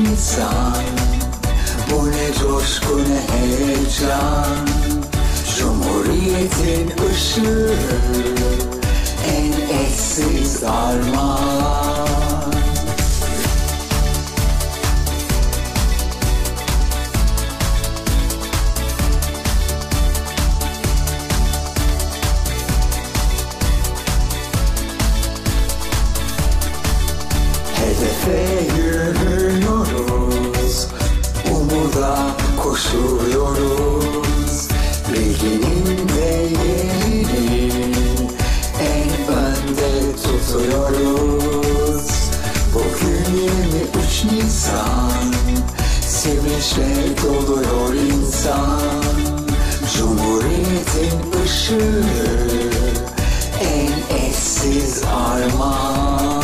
Nisan. Bu ne coşku ne heyecan, Cumhuriyetin ışığı, en eşsiz armağan. Hedefe yürüyoruz, umuda koşuyoruz. Bilginin değerini en önde tutuyoruz. Bugün 23 Nisan, sevinçle doluyor insan. Cumhuriyetin ışığı, en eşsiz armağan.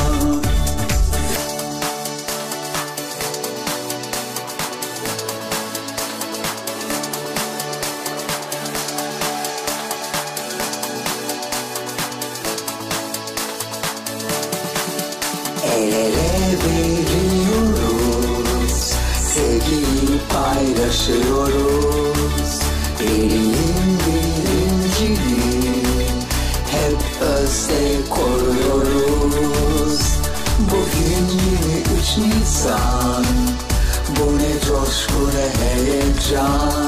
El ele veriyoruz, sevgiyi paylaşıyoruz. Birliğin bilincini hep özde koruyoruz. Bugün 23 Nisan, bu ne coşku ne heyecan.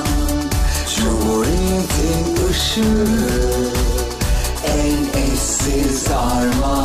Cumhuriyetin ışığı, en eşsiz armağan.